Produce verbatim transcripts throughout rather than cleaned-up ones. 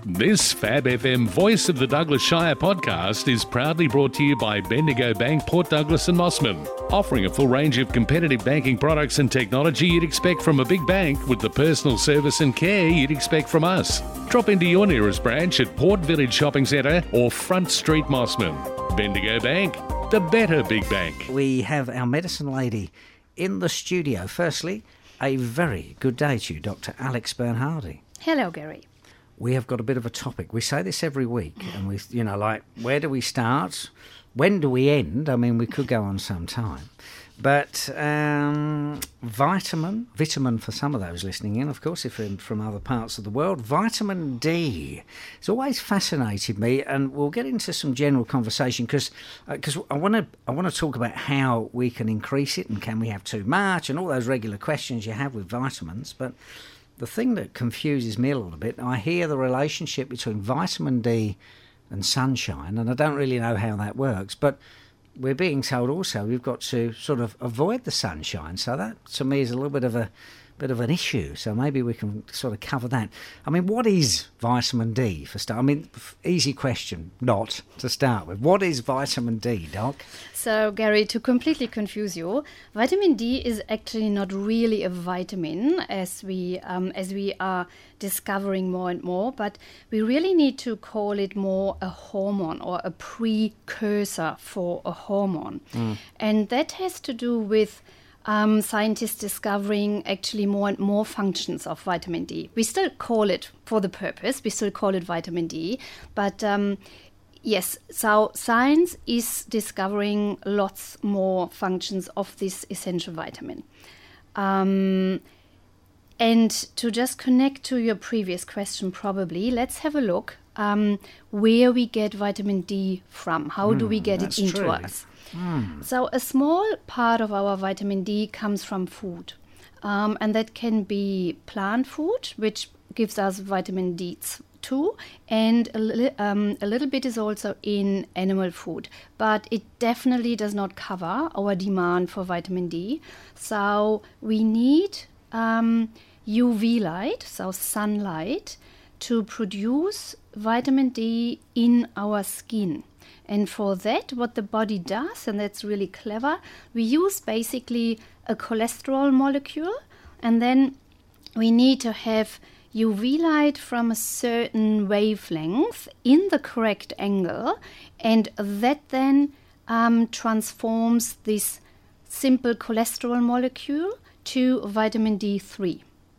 This Fab F M Voice of the Douglas Shire podcast is proudly brought to you by Bendigo Bank, Port Douglas and Mossman, offering a full range of competitive banking products and technology you'd expect from a big bank with the personal service and care you'd expect from us. Drop into your nearest branch at Port Village Shopping Centre or Front Street Mossman. Bendigo Bank, the better big bank. We have our medicine lady in the studio. Firstly, a very good day to you, Doctor Alex Bernhardi. Hello, Gary. We have got a bit of a topic. We say this every week, and we, you know, like, where do we start? When do we end? I mean, we could go on some time. But um, vitamin, vitamin for some of those listening in, of course, if you're from other parts of the world, vitamin D. It's always fascinated me, and we'll get into some general conversation because because I want to I want to talk about how we can increase it and can we have too much and all those regular questions you have with vitamins. But the thing that confuses me a little bit, I hear the relationship between vitamin D and sunshine, and I don't really know how that works, but we're being told also we've got to sort of avoid the sunshine. So that, to me, is a little bit of a bit of an issue. So maybe we can sort of cover that. I mean, what is vitamin D for start? I mean, easy question, not to start with. What is vitamin D, Doc? So, Gary, to completely confuse you, vitamin D is actually not really a vitamin, as we um, as we are discovering more and more, but we really need to call it more a hormone or a precursor for a hormone. Mm. And that has to do with Um, scientists discovering actually more and more functions of vitamin D. We still call it, for the purpose, we still call it vitamin D, but um, yes, so science is discovering lots more functions of this essential vitamin. Um, and to just connect to your previous question probably, let's have a look um, where we get vitamin D from. How mm, do we get it into true. us? Mm. So a small part of our vitamin D comes from food, um, and that can be plant food, which gives us vitamin D two, and a, li- um, a little bit is also in animal food, but it definitely does not cover our demand for vitamin D. So we need um, U V light, so sunlight, to produce vitamin D in our skin. And for that, what the body does, and that's really clever, we use basically a cholesterol molecule, and then we need to have U V light from a certain wavelength in the correct angle, and that then um, transforms this simple cholesterol molecule to vitamin D three.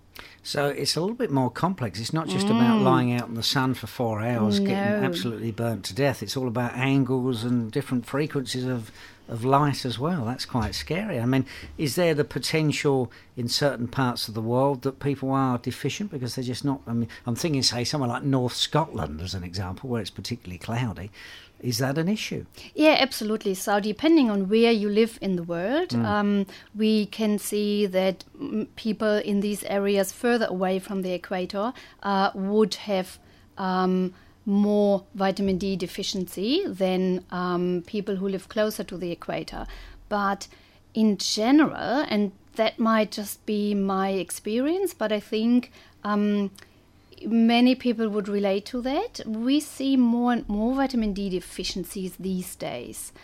So it's a little bit more complex. It's not just mm. about lying out in the sun for four hours, no. getting absolutely burnt to death. It's all about angles and different frequencies of, of light as well. That's quite scary. I mean, is there the potential in certain parts of the world that people are deficient because they're just not... I mean, I'm thinking, say, somewhere like North Scotland as an example, where it's particularly cloudy. Is that an issue? Yeah, absolutely. So depending on where you live in the world, mm. um, we can see that m- people in these areas further away from the equator uh, would have um, more vitamin D deficiency than um, people who live closer to the equator. But in general, and that might just be my experience, but I think... Um, many people would relate to that. We see more and more vitamin D deficiencies these days.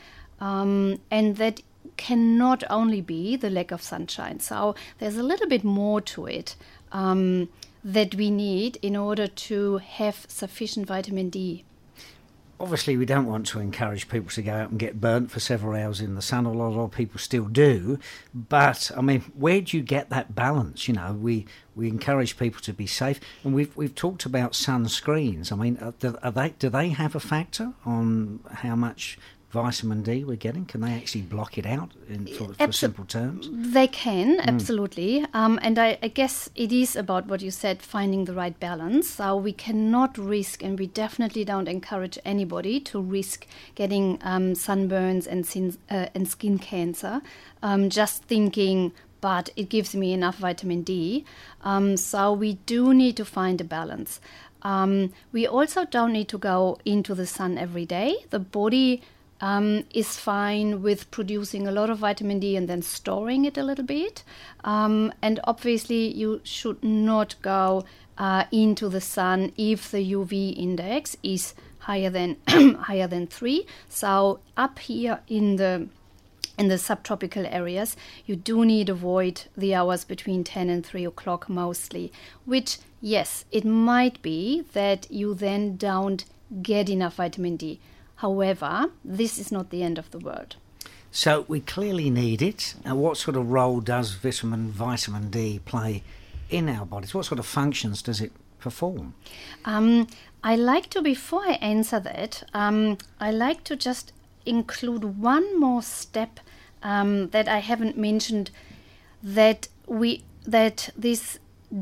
Um, and that cannot only be the lack of sunshine. So there's a little bit more to it um, that we need in order to have sufficient vitamin D. Obviously, we don't want to encourage people to go out and get burnt for several hours in the sun. A lot of people still do. But, I mean, where do you get that balance? You know, we, we encourage people to be safe. And we've we've talked about sunscreens. I mean, are, are they, do they have a factor on how much vitamin D we're getting? Can they actually block it out in, for, for Absol- simple terms? They can, mm. absolutely. Um, and I, I guess it is about what you said, finding the right balance. So we cannot risk, and we definitely don't encourage anybody to risk getting um, sunburns and, sin, uh, and skin cancer, um, just thinking, but it gives me enough vitamin D. Um, so we do need to find a balance. Um, we also don't need to go into the sun every day. The body um, is fine with producing a lot of vitamin D and then storing it a little bit. Um, and obviously you should not go uh, into the sun if the U V index is higher than higher than three. So up here in the in the subtropical areas, you do need to avoid the hours between ten and three o'clock mostly, which, yes, it might be that you then don't get enough vitamin D. However, this is not the end of the world. So we clearly need it. And what sort of role does vitamin vitamin D play in our bodies? What sort of functions does it perform? Um, I like to, before I answer that, um, I like to just include one more step um, that I haven't mentioned, that we that this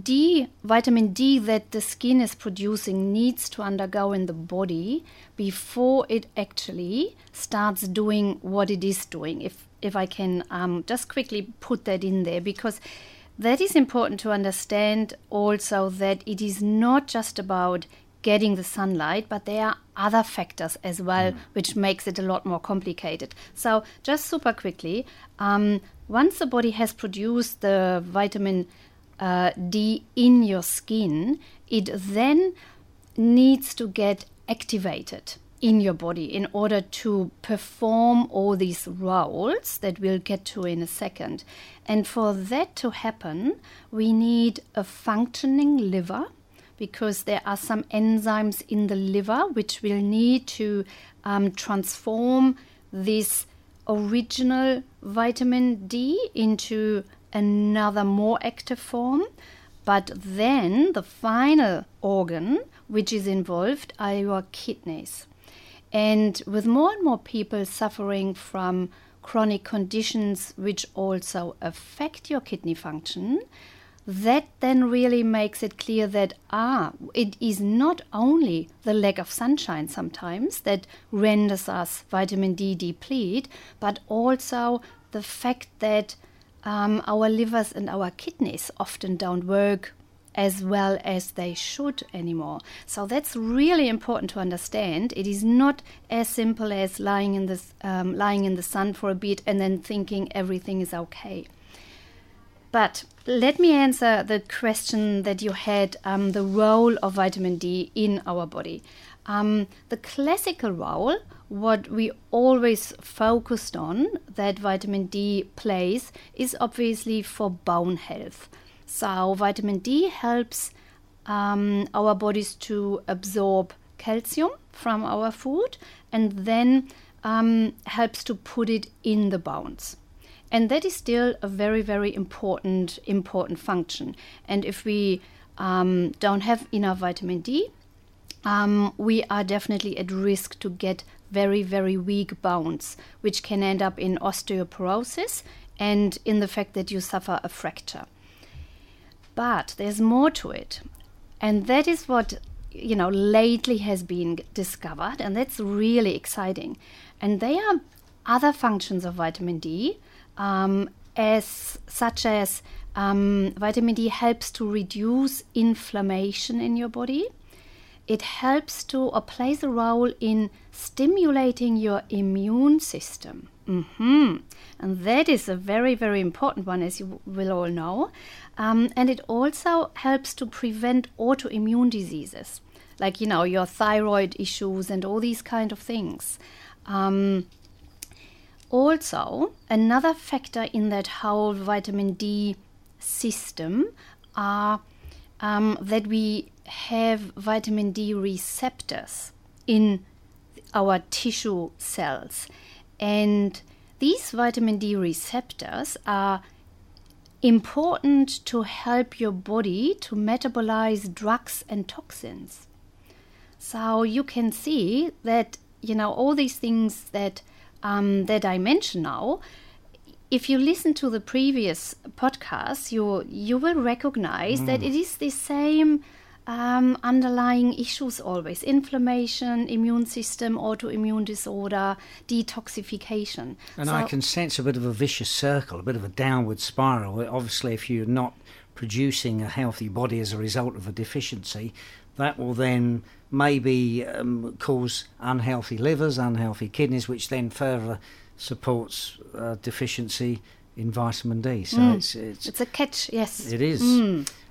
D, vitamin D that the skin is producing needs to undergo in the body before it actually starts doing what it is doing. If if I can um, just quickly put that in there, because that is important to understand also, that it is not just about getting the sunlight, but there are other factors as well, mm. which makes it a lot more complicated. So just super quickly, um, once the body has produced the vitamin uh, D in your skin, it then needs to get activated in your body in order to perform all these roles that we'll get to in a second. And for that to happen, we need a functioning liver, because there are some enzymes in the liver which will need to um, transform this original vitamin D into another more active form. But then the final organ which is involved are your kidneys. And with more and more people suffering from chronic conditions which also affect your kidney function, that then really makes it clear that, ah, it is not only the lack of sunshine sometimes that renders us vitamin D deplete, but also the fact that um, our livers and our kidneys often don't work as well as they should anymore. So that's really important to understand. It is not as simple as lying in the, um, lying in the sun for a bit and then thinking everything is okay. But let me answer the question that you had, um, the role of vitamin D in our body. Um, the classical role, what we always focused on that vitamin D plays, is obviously for bone health. So vitamin D helps um, our bodies to absorb calcium from our food, and then um, helps to put it in the bones. And that is still a very, very important, important function. And if we um, don't have enough vitamin D, um, we are definitely at risk to get very, very weak bones, which can end up in osteoporosis and in the fact that you suffer a fracture. But there's more to it. And that is what, you know, lately has been discovered, and that's really exciting. And they are other functions of vitamin D, Um, as such as um, vitamin D helps to reduce inflammation in your body. It helps to or plays a role in stimulating your immune system. Mm-hmm. And that is a very, very important one, as you will all know. Um, and it also helps to prevent autoimmune diseases, like, you know, your thyroid issues and all these kind of things. Um, Also, another factor in that whole vitamin D system are um, that we have vitamin D receptors in our tissue cells. And these vitamin D receptors are important to help your body to metabolize drugs and toxins. So you can see that, you know, all these things that Um, that I mention now, if you listen to the previous podcasts, you you will recognize mm. that it is the same um, underlying issues always: inflammation, immune system, autoimmune disorder, detoxification. And so, I can sense a bit of a vicious circle, a bit of a downward spiral. Obviously, if you're not producing a healthy body as a result of a deficiency, that will then maybe um, cause unhealthy livers, unhealthy kidneys, which then further supports uh, deficiency in vitamin D. So mm. it's, it's it's a catch, yes. It is. Mm.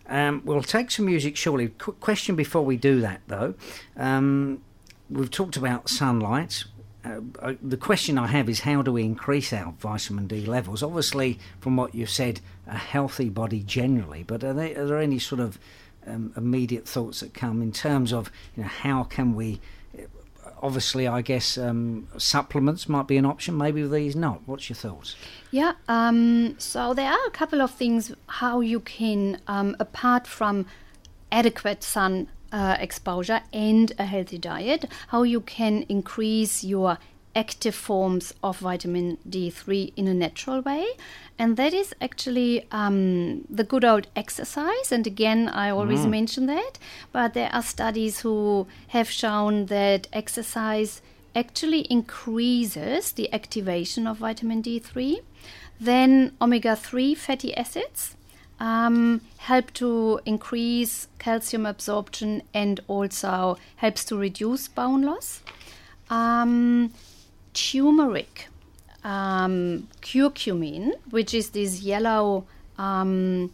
Um, we'll take some music shortly. Quick question before we do that, though. Um, we've talked about sunlight. Uh, the question I have is, how do we increase our vitamin D levels? Obviously, from what you've said, a healthy body generally, but are there, are there any sort of um, immediate thoughts that come in terms of, you know, how can we, obviously, I guess um, supplements might be an option, maybe these not. What's your thoughts? Yeah, um, so there are a couple of things how you can, um, apart from adequate sun Uh, exposure and a healthy diet, how you can increase your active forms of vitamin D three in a natural way. And that is actually um, the good old exercise. And again, I always mm. mention that, but there are studies who have shown that exercise actually increases the activation of vitamin D three. Then omega three fatty acids Um, help to increase calcium absorption and also helps to reduce bone loss. Um, turmeric, um, curcumin, which is this yellow um,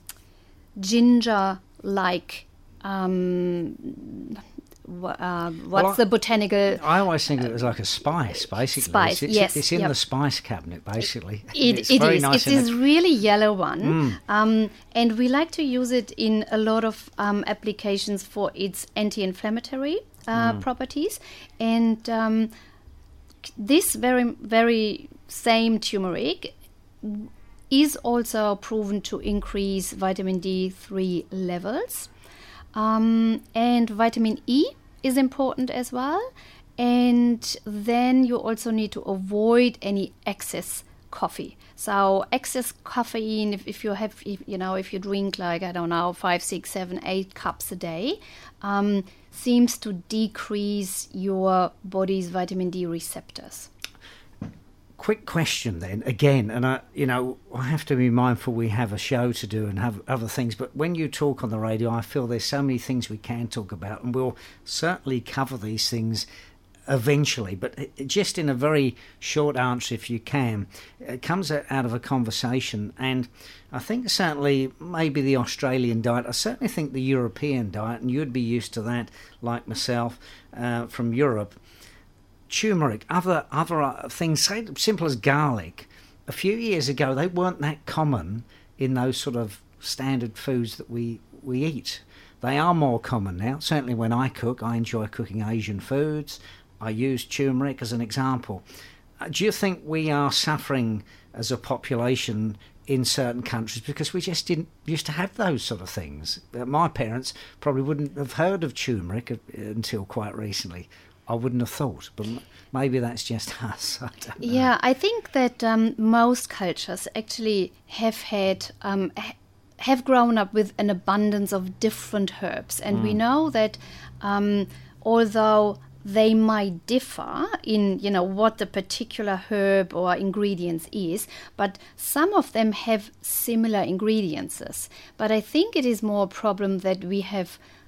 ginger-like um, Uh, what's well, the botanical... I always think uh, it was like a spice, basically. Spice, it's, it's, yes. It's in yep. the spice cabinet, basically. It, it's it very is. Nice it's this it. really yellow one. Mm. Um, and we like to use it in a lot of um, applications for its anti-inflammatory uh, mm. properties. And um, this very, very same turmeric is also proven to increase vitamin D three levels. Um, and vitamin E is important as well. And then you also need to avoid any excess coffee. So excess caffeine, if, if you have, if, you know, if you drink like, I don't know, five, six, seven, eight cups a day, um, seems to decrease your body's vitamin D receptors. Quick question then, again, and I, you know, I have to be mindful we have a show to do and have other things, but when you talk on the radio, I feel there's so many things we can talk about, and we'll certainly cover these things eventually, but just in a very short answer, if you can, it comes out of a conversation, and I think certainly maybe the Australian diet, I certainly think the European diet, and you'd be used to that, like myself, uh, from Europe. Turmeric, other other things, say simple as garlic. A few years ago, they weren't that common in those sort of standard foods that we, we eat. They are more common now. Certainly when I cook, I enjoy cooking Asian foods. I use turmeric as an example. Uh, do you think we are suffering as a population in certain countries because we just didn't used to have those sort of things? Uh, my parents probably wouldn't have heard of turmeric until quite recently. I wouldn't have thought, but maybe that's just us. I don't know. Yeah, I think that um, most cultures actually have had, um, ha- have grown up with an abundance of different herbs. And mm. we know that um, although they might differ in, you know, what the particular herb or ingredients is, but some of them have similar ingredients. But I think it is more a problem that we have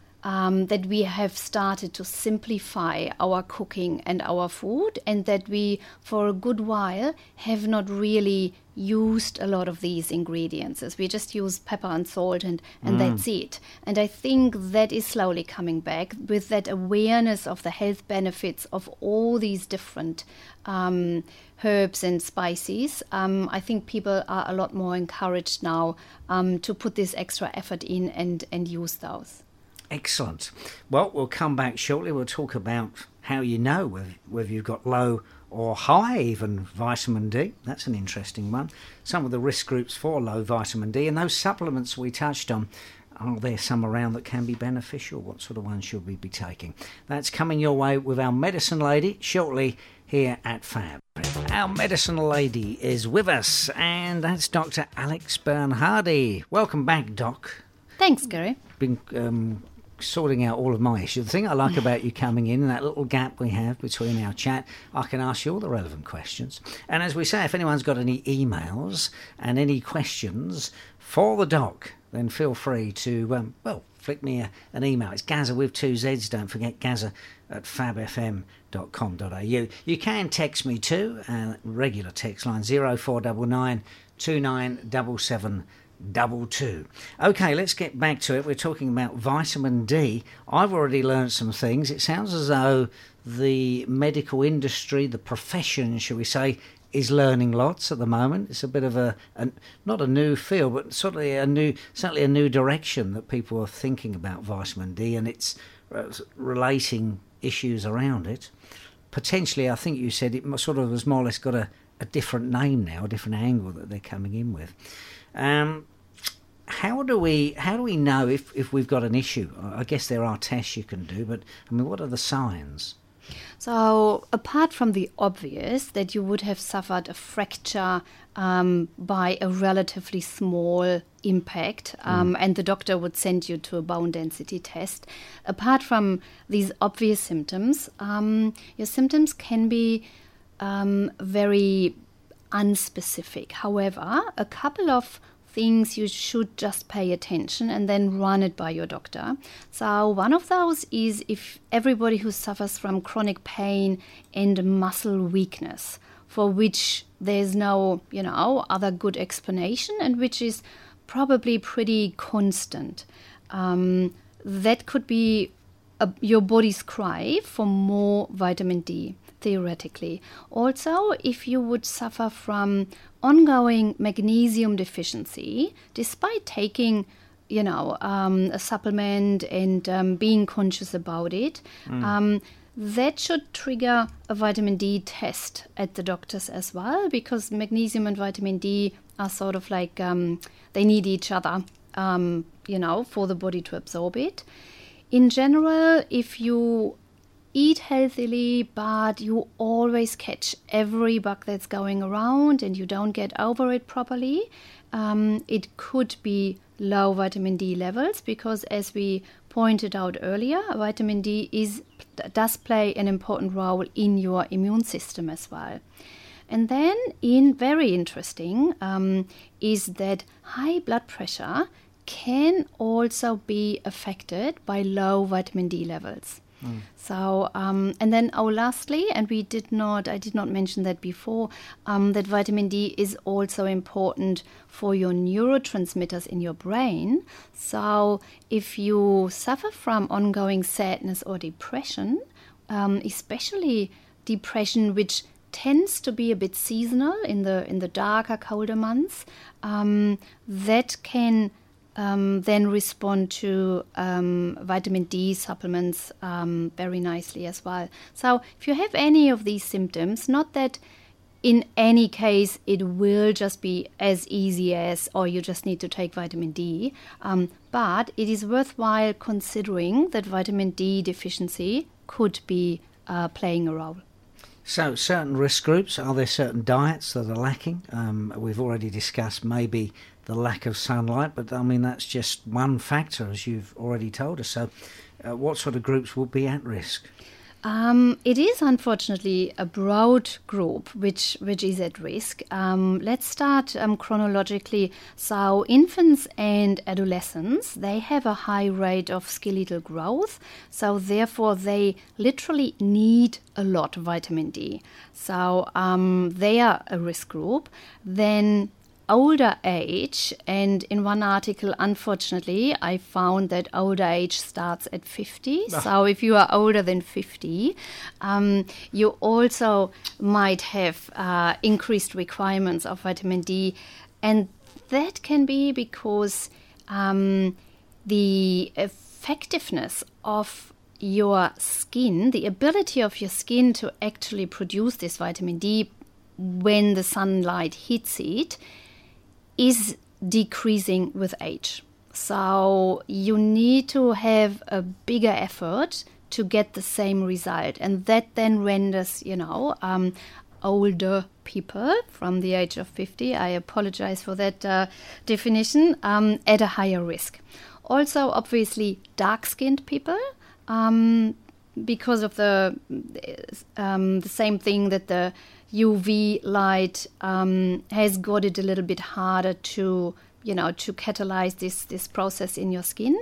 Um, that we have started to simplify our cooking and our food, and that we, for a good while, have not really used a lot of these ingredients. We just use pepper and salt and, and mm. that's it. And I think that is slowly coming back with that awareness of the health benefits of all these different um, herbs and spices. Um, I think people are a lot more encouraged now um, to put this extra effort in and, and use those. Excellent. Well, we'll come back shortly. We'll talk about how you know whether, whether you've got low or high even vitamin D. That's an interesting one. Some of the risk groups for low vitamin D, and those supplements we touched on, are there some around that can be beneficial? What sort of ones should we be taking? That's coming your way with our medicine lady shortly here at Fab. Our medicine lady is with us, and that's Doctor Alex Bernhardi. Welcome back, Doc. Thanks, Gary. Been um, sorting out all of my issues. The thing I like about you coming in, that little gap we have between our chat, I can ask you all the relevant questions. And as we say, if anyone's got any emails and any questions for the doc, then feel free to, um, well, flick me a, an email. It's Gazza with two Z's. Don't forget Gazza at fab f m dot com dot a u. You can text me too, uh, regular text line zero four nine nine two nine seven seven double two. Okay, let's get back to it. We're talking about vitamin D. I've already learned some things. It sounds as though the medical industry, the profession, shall we say, is learning lots at the moment. It's a bit of a, a not a new field, but sort of a new, certainly a new direction that people are thinking about vitamin D, and it's uh, relating issues around it. Potentially, I think you said it sort of has more or less got a, a different name now, a different angle that they're coming in with. Um, how do we how do we know if, if we've got an issue? I guess there are tests you can do, but I mean, what are the signs? So apart from the obvious that you would have suffered a fracture um, by a relatively small impact um, mm. and the doctor would send you to a bone density test, apart from these obvious symptoms, um, your symptoms can be um, very unspecific. However, a couple of things you should just pay attention and then run it by your doctor. So one of those is if everybody who suffers from chronic pain and muscle weakness, for which there's no, you know, other good explanation and which is probably pretty constant. Um, that could be a, your body's cry for more vitamin D, theoretically. Also, if you would suffer from ongoing magnesium deficiency, despite taking, you know, um, a supplement and um, being conscious about it, mm. um, that should trigger a vitamin D test at the doctors as well, because magnesium and vitamin D are sort of like, um, they need each other, um, you know, for the body to absorb it. In general, if you eat healthily, but you always catch every bug that's going around and you don't get over it properly, um, it could be low vitamin D levels, because as we pointed out earlier, vitamin D is does play an important role in your immune system as well. And then, in very interesting, um, is that high blood pressure can also be affected by low vitamin D levels. Mm. So, um, and then, oh, lastly, and we did not, I did not mention that before, um, that vitamin D is also important for your neurotransmitters in your brain. So, if you suffer from ongoing sadness or depression, um, especially depression which tends to be a bit seasonal in the in the darker, colder months, um, that can Um, then respond to um, vitamin D supplements um, very nicely as well. So if you have any of these symptoms, not that in any case it will just be as easy as, or you just need to take vitamin D, um, but it is worthwhile considering that vitamin D deficiency could be uh, playing a role. So certain risk groups, are there certain diets that are lacking? Um, we've already discussed maybe the lack of sunlight, but I mean that's just one factor, as you've already told us. So uh, what sort of groups will be at risk? Um, it is unfortunately a broad group which which is at risk. Um, let's start um, chronologically. So infants and adolescents, they have a high rate of skeletal growth, so therefore they literally need a lot of vitamin D. So um, they are a risk group. Then older age, and in one article, unfortunately, I found that older age starts at fifty. Ah. So if you are older than fifty, um, you also might have uh, increased requirements of vitamin D. And that can be because um, the effectiveness of your skin, the ability of your skin to actually produce this vitamin D when the sunlight hits it, is decreasing with age. So you need to have a bigger effort to get the same result. And that then renders, you know, um, older people from the age of fifty, I apologize for that uh, definition, um, at a higher risk. Also, obviously, dark-skinned people, um, because of the, um, the same thing that the U V light um, has got it a little bit harder to, you know, to catalyze this this process in your skin.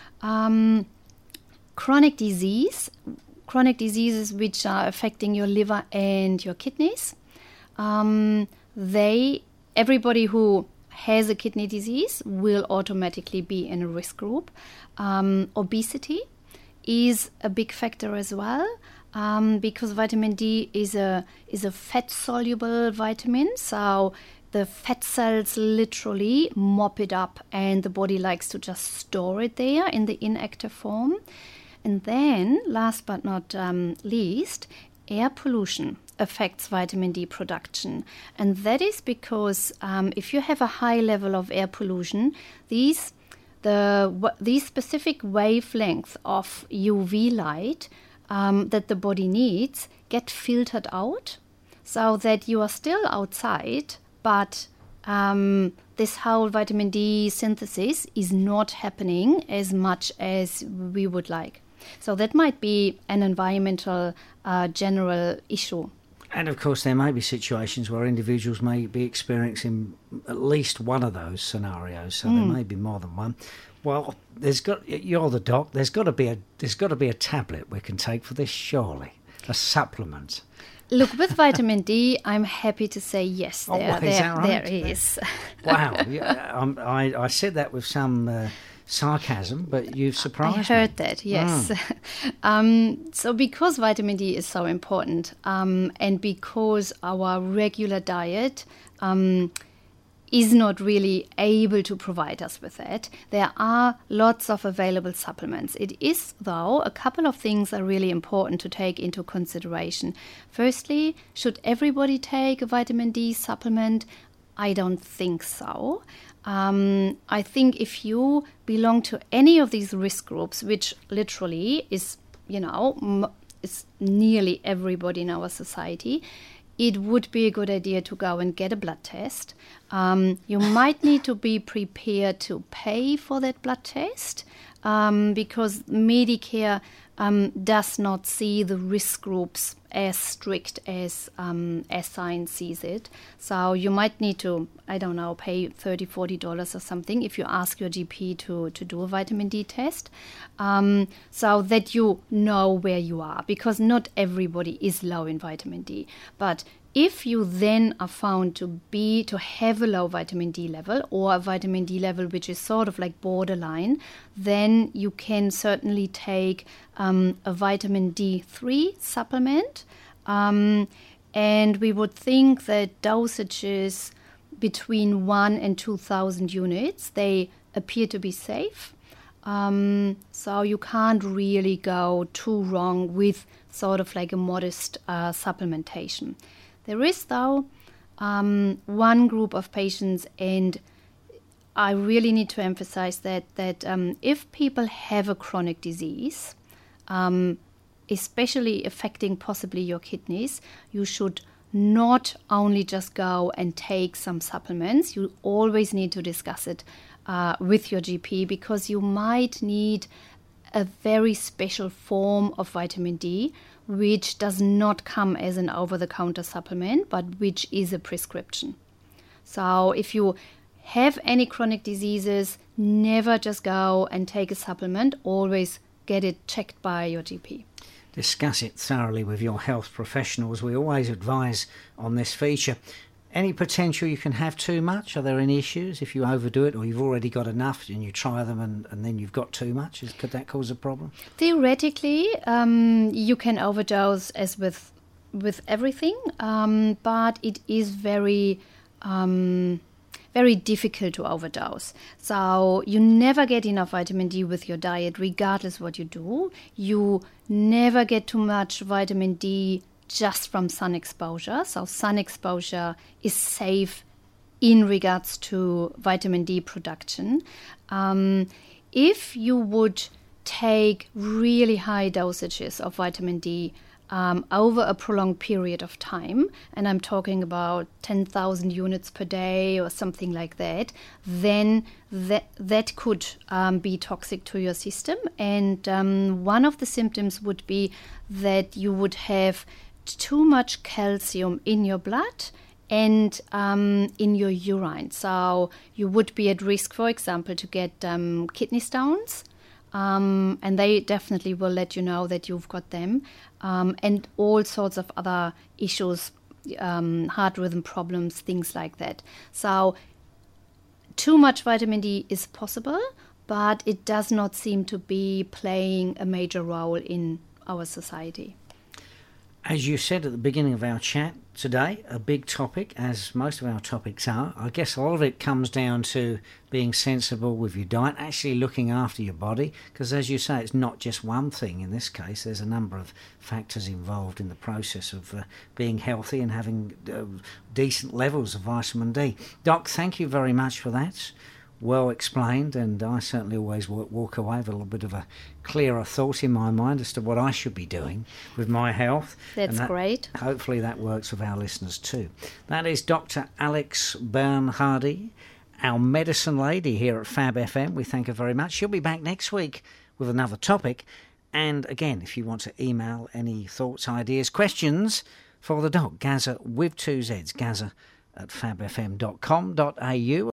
Um, chronic disease, chronic diseases which are affecting your liver and your kidneys. Um, they, everybody who has a kidney disease will automatically be in a risk group. Um, obesity is a big factor as well, um, because vitamin D is a is a fat-soluble vitamin, so the fat cells literally mop it up and the body likes to just store it there in the inactive form. And then, last but not um, least, air pollution affects vitamin D production. And that is because um, if you have a high level of air pollution, these the w- these specific wavelengths of U V light um, that the body needs get filtered out, so that you are still outside, but um, this whole vitamin D synthesis is not happening as much as we would like. So that might be an environmental uh, general issue. And of course, there may be situations where individuals may be experiencing at least one of those scenarios. So mm. there may be more than one. Well, there's got you're the doc. There's got to be a there's got to be a tablet we can take for this, surely, a supplement. Look, with vitamin D, I'm happy to say yes. There, oh, is there, that right? there is. Wow, yeah, um, I I said that with some. Uh, sarcasm, but you've surprised me. I heard me. that, yes. Mm. um, so because vitamin D is so important, um, and because our regular diet um, is not really able to provide us with that, there are lots of available supplements. It is, though, a couple of things are really important to take into consideration. Firstly, should everybody take a vitamin D supplement? I don't think so. Um, I think if you belong to any of these risk groups, which literally is, you know, m- is nearly everybody in our society, it would be a good idea to go and get a blood test. Um, you might need to be prepared to pay for that blood test um, because Medicare um, does not see the risk groups as strict as um, as science sees it. So you might need to, I don't know, pay thirty dollars, forty dollars or something if you ask your G P to, to do a vitamin D test, um, so that you know where you are, because not everybody is low in vitamin D. But if you then are found to be, to have a low vitamin D level, or a vitamin D level which is sort of like borderline, then you can certainly take um, a vitamin D three supplement. Um, and we would think that dosages between one and two thousand units, they appear to be safe. Um, so you can't really go too wrong with sort of like a modest uh, supplementation. There is, though, um, one group of patients, and I really need to emphasize that, that um, if people have a chronic disease, um, especially affecting possibly your kidneys, you should not only just go and take some supplements. You always need to discuss it uh, with your G P, because you might need a very special form of vitamin D, which does not come as an over-the-counter supplement, but which is a prescription. So if you have any chronic diseases, never just go and take a supplement. Always get it checked by your G P. Discuss it thoroughly with your health professionals. We always advise on this feature. Any potential you can have too much? Are there any issues if you overdo it, or you've already got enough and you try them and, and then you've got too much? Is, could that cause a problem? Theoretically, um, you can overdose as with with everything, um, but it is very um, very difficult to overdose. So you never get enough vitamin D with your diet, regardless what you do. You never get too much vitamin D just from sun exposure. So sun exposure is safe in regards to vitamin D production. Um, if you would take really high dosages of vitamin D um, over a prolonged period of time, and I'm talking about ten thousand units per day or something like that, then that, that could um, be toxic to your system. And um, one of the symptoms would be that you would have too much calcium in your blood and um, in your urine. So you would be at risk, for example, to get um, kidney stones, um, and they definitely will let you know that you've got them, um, and all sorts of other issues, um, heart rhythm problems, things like that. So too much vitamin D is possible, but it does not seem to be playing a major role in our society. As you said at the beginning of our chat today, a big topic, as most of our topics are. I guess a lot of it comes down to being sensible with your diet, actually looking after your body, because as you say, it's not just one thing in this case. There's a number of factors involved in the process of uh, being healthy and having uh, decent levels of vitamin D. Doc, thank you very much for that. Well explained, and I certainly always walk away with a little bit of a clearer thought in my mind as to what I should be doing with my health. That's that, great. Hopefully that works with our listeners too. That is Doctor Alex Bernhardi, our medicine lady here at Fab F M. We thank her very much. She'll be back next week with another topic. And again, if you want to email any thoughts, ideas, questions for the doc, Gazza with two Z's, Gazza at fab f m dot com dot a u.